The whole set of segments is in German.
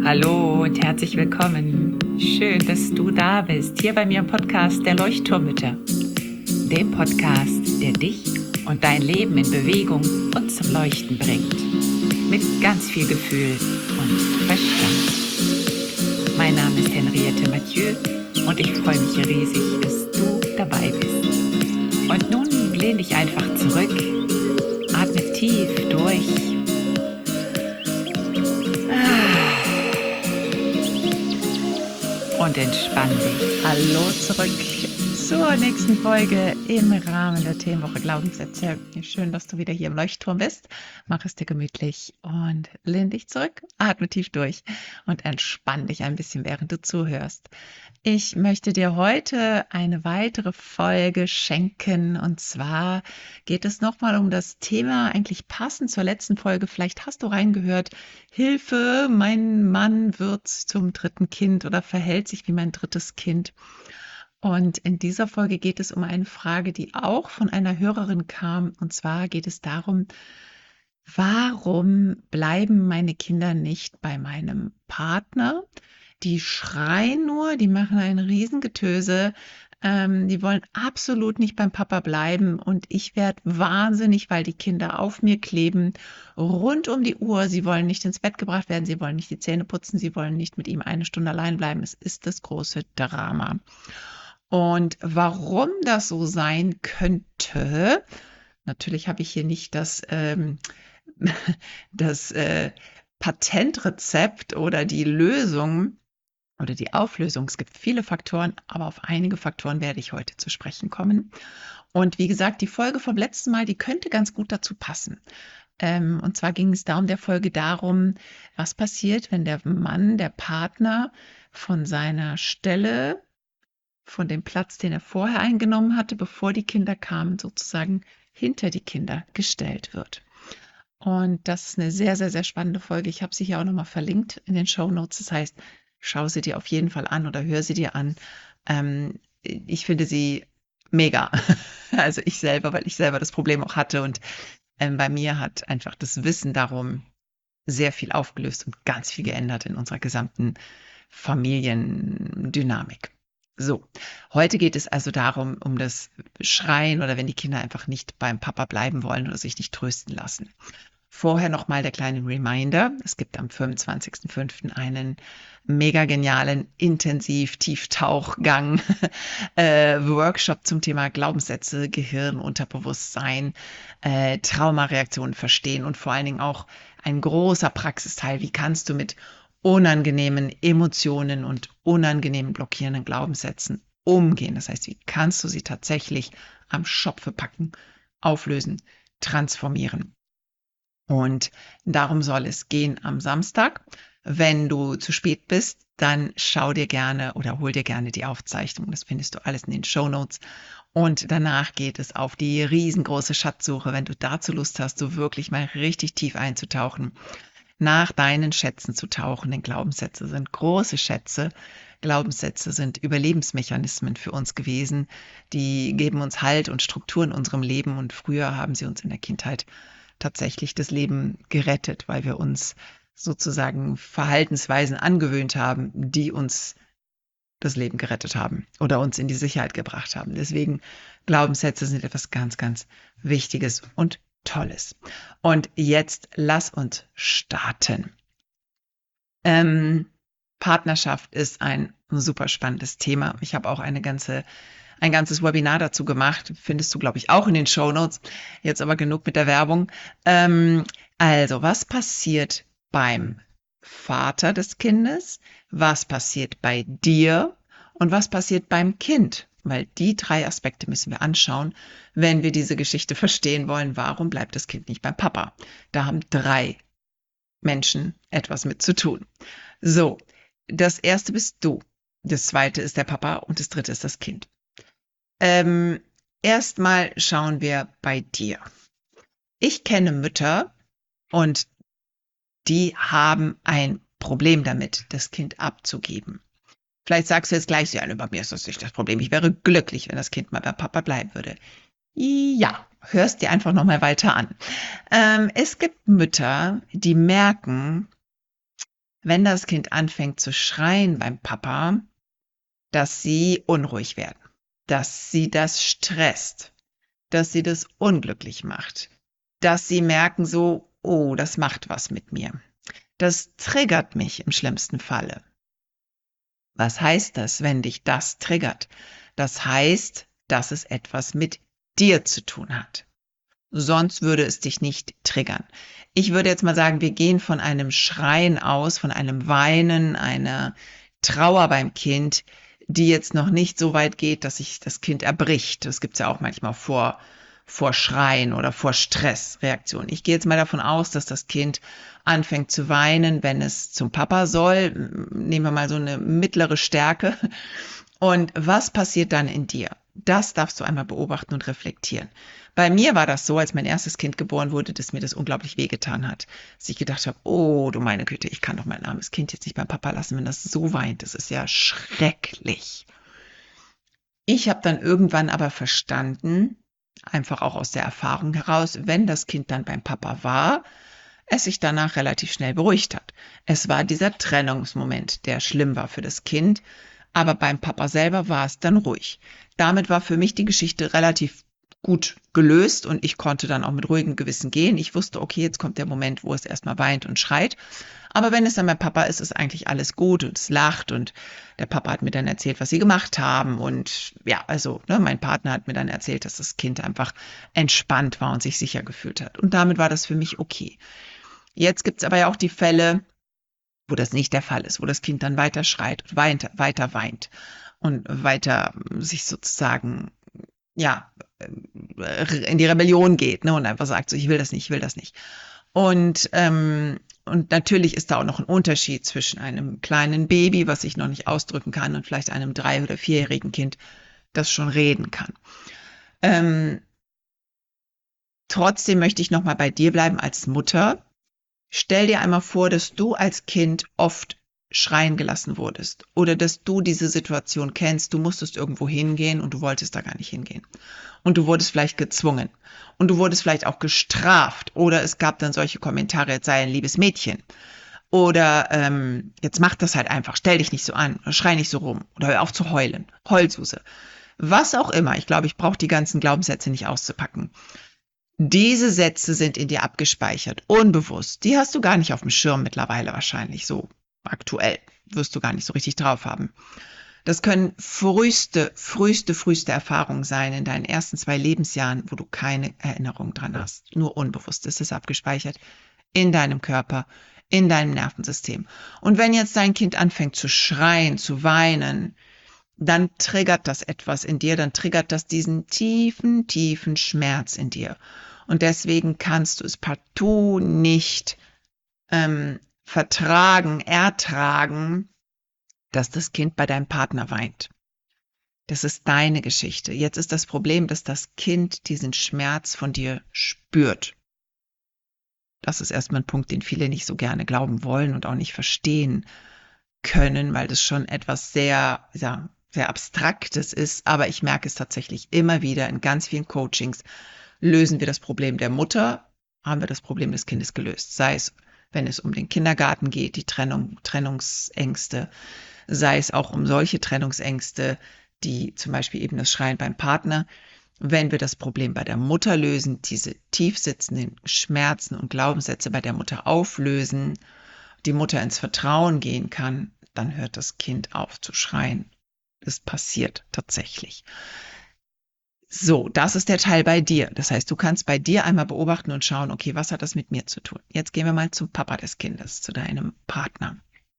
Hallo und herzlich willkommen. Schön, dass du da bist, hier bei mir im Podcast der Leuchtturmmütter. Dem Podcast, der dich und dein Leben in Bewegung und zum Leuchten bringt. Mit ganz viel Gefühl und Verstand. Mein Name ist Henriette Mathieu und ich freue mich riesig, dass du dabei bist. Und nun lehn dich einfach zurück, atme tief durch. Und entspann dich. Hallo zurück zur nächsten Folge im Rahmen der Themenwoche Glaubenssätze. Schön, dass du wieder hier im Leuchtturm bist. Mach es dir gemütlich und lehn dich zurück, atme tief durch und entspann dich ein bisschen, während du zuhörst. Ich möchte dir heute eine weitere Folge schenken, und zwar geht es nochmal um das Thema, eigentlich passend zur letzten Folge. Vielleicht hast du reingehört: Hilfe, mein Mann wird zum dritten Kind oder verhält sich wie mein drittes Kind. Und in dieser Folge geht es um eine Frage, die auch von einer Hörerin kam. Und zwar geht es darum: Warum bleiben meine Kinder nicht bei meinem Partner? Die schreien nur, die machen ein Riesengetöse, die wollen absolut nicht beim Papa bleiben und ich werde wahnsinnig, weil die Kinder auf mir kleben, rund um die Uhr. Sie wollen nicht ins Bett gebracht werden, sie wollen nicht die Zähne putzen, sie wollen nicht mit ihm eine Stunde allein bleiben. Es ist das große Drama. Und warum das so sein könnte, natürlich habe ich hier nicht das Patentrezept oder die Lösung oder die Auflösung. Es gibt viele Faktoren, aber auf einige Faktoren werde ich heute zu sprechen kommen. Und wie gesagt, die Folge vom letzten Mal, die könnte ganz gut dazu passen. Und zwar ging es da um der Folge darum, was passiert, wenn der Mann, der Partner, von seiner Stelle, von dem Platz, den er vorher eingenommen hatte, bevor die Kinder kamen, sozusagen hinter die Kinder gestellt wird. Und das ist eine sehr, sehr, sehr spannende Folge. Ich habe sie hier auch nochmal verlinkt in den Shownotes. Das heißt, schau sie dir auf jeden Fall an oder hör sie dir an. Ich finde sie mega. Also ich selber, weil ich selber das Problem auch hatte. Und bei mir hat einfach das Wissen darum sehr viel aufgelöst und ganz viel geändert in unserer gesamten Familiendynamik. So, heute geht es also darum, um das Schreien oder wenn die Kinder einfach nicht beim Papa bleiben wollen oder sich nicht trösten lassen. Vorher nochmal der kleine Reminder: Es gibt am 25.05. einen mega genialen Intensiv-Tieftauchgang Workshop zum Thema Glaubenssätze, Gehirn, Unterbewusstsein, Traumareaktionen verstehen und vor allen Dingen auch ein großer Praxisteil. Wie kannst du mit unangenehmen Emotionen und unangenehmen blockierenden Glaubenssätzen umgehen? Das heißt, wie kannst du sie tatsächlich am Schopfe packen, auflösen, transformieren? Und darum soll es gehen am Samstag. Wenn du zu spät bist, dann schau dir gerne oder hol dir gerne die Aufzeichnung. Das findest du alles in den Shownotes. Und danach geht es auf die riesengroße Schatzsuche, wenn du dazu Lust hast, so wirklich mal richtig tief einzutauchen, nach deinen Schätzen zu tauchen. Denn Glaubenssätze sind große Schätze. Glaubenssätze sind Überlebensmechanismen für uns gewesen. Die geben uns Halt und Struktur in unserem Leben. Und früher haben sie uns in der Kindheit tatsächlich das Leben gerettet, weil wir uns sozusagen Verhaltensweisen angewöhnt haben, die uns das Leben gerettet haben oder uns in die Sicherheit gebracht haben. Deswegen Glaubenssätze sind etwas ganz, ganz Wichtiges und Tolles. Und jetzt lass uns starten. Partnerschaft ist ein super spannendes Thema. Ich habe auch ein ganzes Webinar dazu gemacht. Findest du, glaube ich, auch in den Shownotes. Jetzt aber genug mit der Werbung. Also, was passiert beim Vater des Kindes? Was passiert bei dir? Und was passiert beim Kind? Weil die 3 Aspekte müssen wir anschauen, wenn wir diese Geschichte verstehen wollen. Warum bleibt das Kind nicht beim Papa? Da haben 3 Menschen etwas mit zu tun. So, das erste bist du. Das zweite ist der Papa und das dritte ist das Kind. Erstmal schauen wir bei dir. Ich kenne Mütter und die haben ein Problem damit, das Kind abzugeben. Vielleicht sagst du jetzt gleich: Ja, bei mir ist das nicht das Problem. Ich wäre glücklich, wenn das Kind mal bei Papa bleiben würde. Ja, hörst dir einfach nochmal weiter an. Es gibt Mütter, die merken, wenn das Kind anfängt zu schreien beim Papa, dass sie unruhig werden, dass sie das stresst, dass sie das unglücklich macht, dass sie merken so, oh, das macht was mit mir. Das triggert mich im schlimmsten Falle. Was heißt das, wenn dich das triggert? Das heißt, dass es etwas mit dir zu tun hat. Sonst würde es dich nicht triggern. Ich würde jetzt mal sagen, wir gehen von einem Schreien aus, von einem Weinen, einer Trauer beim Kind, die jetzt noch nicht so weit geht, dass sich das Kind erbricht. Das gibt es ja auch manchmal vor Schreien oder vor Stressreaktionen. Ich gehe jetzt mal davon aus, dass das Kind anfängt zu weinen, wenn es zum Papa soll. Nehmen wir mal so eine mittlere Stärke. Und was passiert dann in dir? Das darfst du einmal beobachten und reflektieren. Bei mir war das so, als mein erstes Kind geboren wurde, dass mir das unglaublich wehgetan hat. Dass ich gedacht habe, oh du meine Güte, ich kann doch mein armes Kind jetzt nicht beim Papa lassen, wenn das so weint. Das ist ja schrecklich. Ich habe dann irgendwann aber verstanden, einfach auch aus der Erfahrung heraus, wenn das Kind dann beim Papa war, es sich danach relativ schnell beruhigt hat. Es war dieser Trennungsmoment, der schlimm war für das Kind, aber beim Papa selber war es dann ruhig. Damit war für mich die Geschichte relativ gut gelöst und ich konnte dann auch mit ruhigem Gewissen gehen. Ich wusste, okay, jetzt kommt der Moment, wo es erstmal weint und schreit. Aber wenn es dann mein Papa ist, ist eigentlich alles gut und es lacht und der Papa hat mir dann erzählt, was sie gemacht haben und ja, also mein Partner hat mir dann erzählt, dass das Kind einfach entspannt war und sich sicher gefühlt hat. Und damit war das für mich okay. Jetzt gibt es aber ja auch die Fälle, wo das nicht der Fall ist, wo das Kind dann weiter schreit und weiter weint und weiter sich sozusagen, ja, in die Rebellion geht, ne, und einfach sagt so, ich will das nicht, ich will das nicht. Und natürlich ist da auch noch ein Unterschied zwischen einem kleinen Baby, was sich noch nicht ausdrücken kann, und vielleicht einem 3- oder 4-jährigen Kind, das schon reden kann. Trotzdem möchte ich nochmal bei dir bleiben als Mutter. Stell dir einmal vor, dass du als Kind oft schreien gelassen wurdest oder dass du diese Situation kennst, du musstest irgendwo hingehen und du wolltest da gar nicht hingehen. Und du wurdest vielleicht gezwungen und du wurdest vielleicht auch gestraft oder es gab dann solche Kommentare, jetzt sei ein liebes Mädchen oder jetzt mach das halt einfach, stell dich nicht so an, oder schrei nicht so rum oder hör auf zu heulen, Heulsuse. Was auch immer, ich glaube, ich brauche die ganzen Glaubenssätze nicht auszupacken. Diese Sätze sind in dir abgespeichert, unbewusst. Die hast du gar nicht auf dem Schirm mittlerweile wahrscheinlich, so aktuell. Wirst du gar nicht so richtig drauf haben. Das können früheste Erfahrungen sein in deinen ersten 2 Lebensjahren, wo du keine Erinnerung dran hast. Nur unbewusst ist es abgespeichert in deinem Körper, in deinem Nervensystem. Und wenn jetzt dein Kind anfängt zu schreien, zu weinen, dann triggert das etwas in dir, dann triggert das diesen tiefen Schmerz in dir. Und deswegen kannst du es partout nicht ertragen, dass das Kind bei deinem Partner weint. Das ist deine Geschichte. Jetzt ist das Problem, dass das Kind diesen Schmerz von dir spürt. Das ist erstmal ein Punkt, den viele nicht so gerne glauben wollen und auch nicht verstehen können, weil das schon etwas sehr Abstraktes ist. Aber ich merke es tatsächlich immer wieder in ganz vielen Coachings. Lösen wir das Problem der Mutter, haben wir das Problem des Kindes gelöst. Sei es, wenn es um den Kindergarten geht, die Trennungsängste, sei es auch um solche Trennungsängste, die zum Beispiel eben das Schreien beim Partner. Wenn wir das Problem bei der Mutter lösen, diese tief sitzenden Schmerzen und Glaubenssätze bei der Mutter auflösen, die Mutter ins Vertrauen gehen kann, dann hört das Kind auf zu schreien. Das passiert tatsächlich. So, das ist der Teil bei dir. Das heißt, du kannst bei dir einmal beobachten und schauen, okay, was hat das mit mir zu tun? Jetzt gehen wir mal zum Papa des Kindes, zu deinem Partner.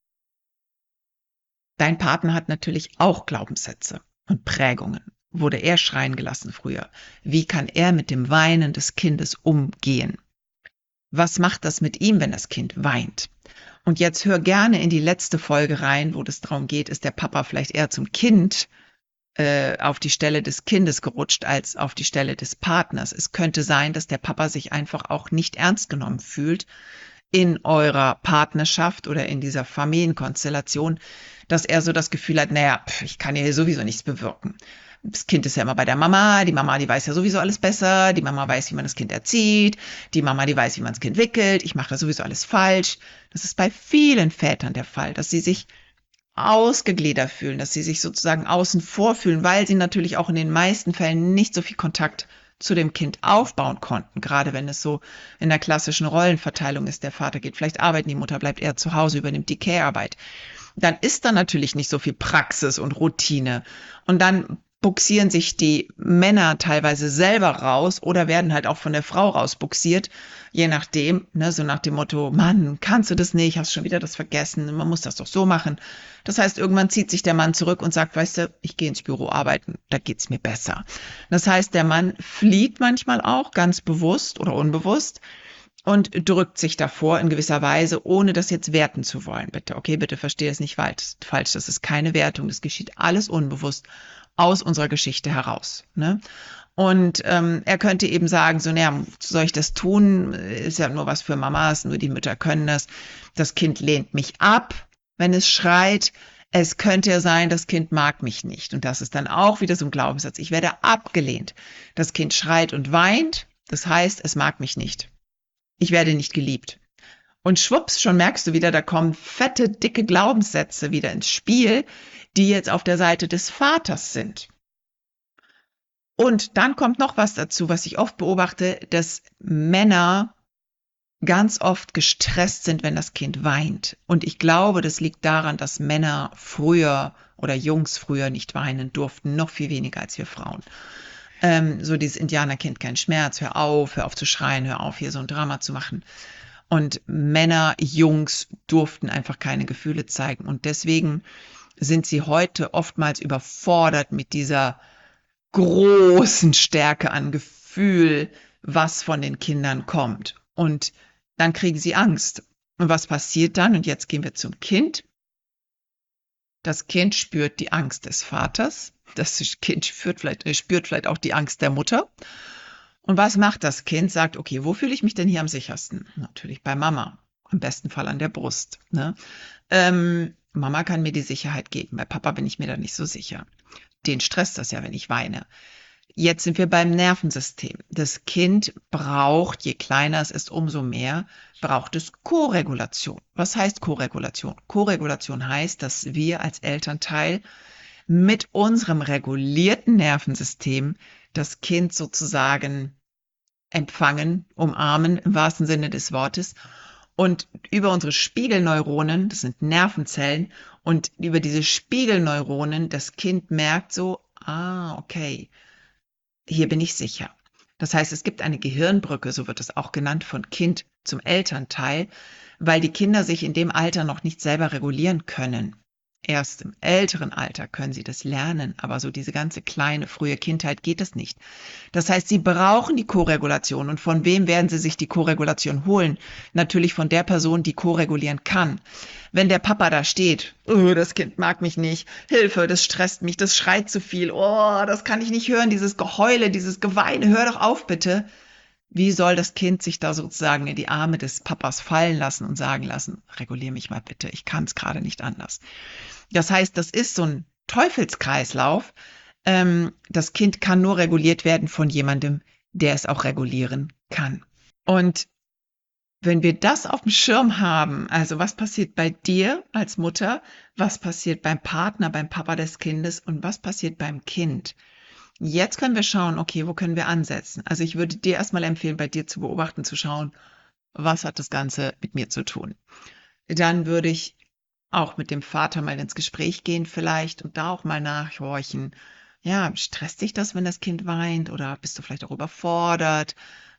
Dein Partner hat natürlich auch Glaubenssätze und Prägungen. Wurde er schreien gelassen früher? Wie kann er mit dem Weinen des Kindes umgehen? Was macht das mit ihm, wenn das Kind weint? Und jetzt hör gerne in die letzte Folge rein, wo es darum geht, ist der Papa vielleicht eher zum Kind auf die Stelle des Kindes gerutscht als auf die Stelle des Partners. Es könnte sein, dass der Papa sich einfach auch nicht ernst genommen fühlt in eurer Partnerschaft oder in dieser Familienkonstellation, dass er so das Gefühl hat, naja, ich kann hier sowieso nichts bewirken. das Kind ist ja immer bei der Mama, die Mama, die weiß ja sowieso alles besser, die Mama weiß, wie man das Kind erzieht, die Mama, die weiß, wie man das Kind wickelt, ich mache da sowieso alles falsch. Das ist bei vielen Vätern der Fall, dass sie sich ausgegliedert fühlen, dass sie sich sozusagen außen vor fühlen, weil sie natürlich auch in den meisten Fällen nicht so viel Kontakt zu dem Kind aufbauen konnten, gerade wenn es so in der klassischen Rollenverteilung ist, der Vater geht vielleicht arbeiten, die Mutter bleibt eher zu Hause, übernimmt die Care-Arbeit. Dann ist da natürlich nicht so viel Praxis und Routine. Und dann buxieren sich die Männer teilweise selber raus oder werden halt auch von der Frau rausbuxiert, je nachdem, ne, so nach dem Motto, Mann, kannst du das nicht, hast schon wieder das vergessen, man muss das doch so machen. Das heißt, irgendwann zieht sich der Mann zurück und sagt, weißt du, ich gehe ins Büro arbeiten, da geht's mir besser. Das heißt, der Mann flieht manchmal auch ganz bewusst oder unbewusst und drückt sich davor in gewisser Weise, ohne das jetzt werten zu wollen. Bitte, okay, bitte verstehe es nicht falsch. Das ist keine Wertung. Das geschieht alles unbewusst aus unserer Geschichte heraus. Ne? Und er könnte eben sagen, so, naja, soll ich das tun? Ist ja nur was für Mamas, nur die Mütter können das. Das Kind lehnt mich ab, wenn es schreit. Es könnte ja sein, das Kind mag mich nicht. Und das ist dann auch wieder so ein Glaubenssatz. Ich werde abgelehnt. Das Kind schreit und weint. Das heißt, es mag mich nicht. Ich werde nicht geliebt. Und schwupps, schon merkst du wieder, da kommen fette, dicke Glaubenssätze wieder ins Spiel, die jetzt auf der Seite des Vaters sind. Und dann kommt noch was dazu, was ich oft beobachte, dass Männer ganz oft gestresst sind, wenn das Kind weint. Und ich glaube, das liegt daran, dass Männer früher oder Jungs früher nicht weinen durften, noch viel weniger als wir Frauen. So dieses Indianerkind, kein Schmerz, hör auf zu schreien, hör auf, hier so ein Drama zu machen. Und Männer, Jungs durften einfach keine Gefühle zeigen. Und deswegen sind sie heute oftmals überfordert mit dieser großen Stärke an Gefühl, was von den Kindern kommt. Und dann kriegen sie Angst. Und was passiert dann? Und jetzt gehen wir zum Kind. Das Kind spürt die Angst des Vaters. Das Kind spürt vielleicht auch die Angst der Mutter. Und was macht das Kind? Sagt, okay, wo fühle ich mich denn hier am sichersten? Natürlich bei Mama. Im besten Fall an der Brust. Ne? Mama kann mir die Sicherheit geben. Bei Papa bin ich mir da nicht so sicher. Den stresst das ja, wenn ich weine. Jetzt sind wir beim Nervensystem. Das Kind braucht, je kleiner es ist, umso mehr, braucht es Koregulation. Was heißt Koregulation? Koregulation heißt, dass wir als Elternteil mit unserem regulierten Nervensystem das Kind sozusagen empfangen, umarmen im wahrsten Sinne des Wortes und über unsere Spiegelneuronen, das sind Nervenzellen, und über diese Spiegelneuronen das Kind merkt so, okay, hier bin ich sicher. Das heißt, es gibt eine Gehirnbrücke, so wird es auch genannt, von Kind zum Elternteil, weil die Kinder sich in dem Alter noch nicht selber regulieren können. Erst im älteren Alter können sie das lernen, aber so diese ganze kleine, frühe Kindheit geht es nicht. Das heißt, sie brauchen die Koregulation. Und von wem werden sie sich die Koregulation holen? Natürlich von der Person, die koregulieren kann. Wenn der Papa da steht, oh, das Kind mag mich nicht, Hilfe, das stresst mich, das schreit zu viel, oh, das kann ich nicht hören, dieses Geheule, dieses Geweine, hör doch auf bitte. Wie soll das Kind sich da sozusagen in die Arme des Papas fallen lassen und sagen lassen, regulier mich mal bitte, ich kann es gerade nicht anders. Das heißt, das ist so ein Teufelskreislauf. Das Kind kann nur reguliert werden von jemandem, der es auch regulieren kann. Und wenn wir das auf dem Schirm haben, also was passiert bei dir als Mutter, was passiert beim Partner, beim Papa des Kindes und was passiert beim Kind, jetzt können wir schauen, okay, wo können wir ansetzen? Also ich würde dir erstmal empfehlen, bei dir zu beobachten, zu schauen, was hat das Ganze mit mir zu tun? Dann würde ich auch mit dem Vater mal ins Gespräch gehen vielleicht und da auch mal nachhorchen. Ja, stresst dich das, wenn das Kind weint oder bist du vielleicht auch überfordert?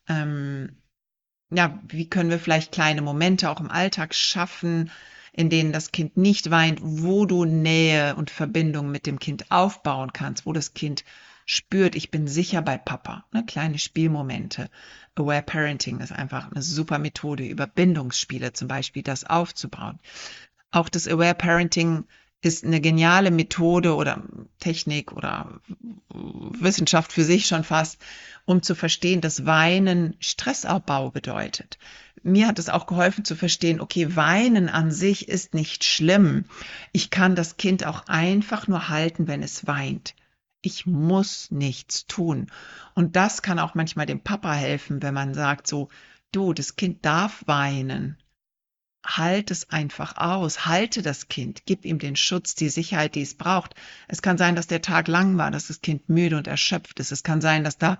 Ja, wie können wir vielleicht kleine Momente auch im Alltag schaffen, in denen das Kind nicht weint, wo du Nähe und Verbindung mit dem Kind aufbauen kannst, wo das Kind spürt, ich bin sicher bei Papa. Ne? Kleine Spielmomente. Aware Parenting ist einfach eine super Methode, über Bindungsspiele zum Beispiel das aufzubauen. Auch das Aware Parenting ist eine geniale Methode oder Technik oder Wissenschaft für sich schon fast, um zu verstehen, dass Weinen Stressabbau bedeutet. Mir hat es auch geholfen zu verstehen, okay, Weinen an sich ist nicht schlimm. Ich kann das Kind auch einfach nur halten, wenn es weint. Ich muss nichts tun. Und das kann auch manchmal dem Papa helfen, wenn man sagt so, du, das Kind darf weinen. Halt es einfach aus, halte das Kind, gib ihm den Schutz, die Sicherheit, die es braucht. Es kann sein, dass der Tag lang war, dass das Kind müde und erschöpft ist. Es kann sein, dass da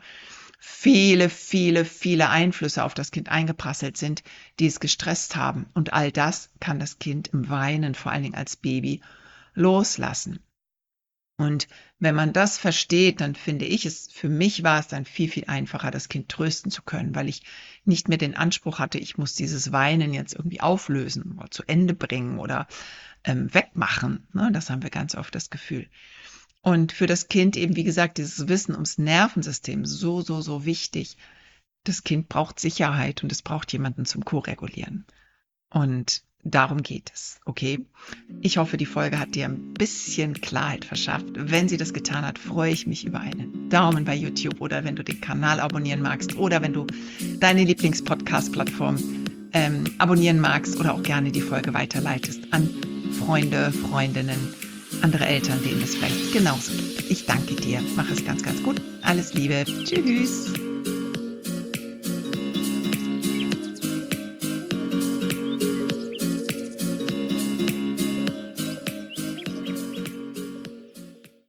viele Einflüsse auf das Kind eingeprasselt sind, die es gestresst haben. Und all das kann das Kind im Weinen, vor allen Dingen als Baby, loslassen. Und wenn man das versteht, dann finde ich es, für mich war es dann viel einfacher, das Kind trösten zu können, weil ich nicht mehr den Anspruch hatte, ich muss dieses Weinen jetzt irgendwie auflösen oder zu Ende bringen oder wegmachen. Ne? Das haben wir ganz oft das Gefühl. Und für das Kind eben, wie gesagt, dieses Wissen ums Nervensystem so wichtig. Das Kind braucht Sicherheit und es braucht jemanden zum Co-regulieren. Und darum geht es, okay? Ich hoffe, die Folge hat dir ein bisschen Klarheit verschafft. Wenn sie das getan hat, freue ich mich über einen Daumen bei YouTube oder wenn du den Kanal abonnieren magst oder wenn du deine Lieblingspodcast-Plattform abonnieren magst oder auch gerne die Folge weiterleitest an Freunde, Freundinnen, andere Eltern, denen es vielleicht genauso geht. Ich danke dir. Mach es ganz gut. Alles Liebe. Tschüss.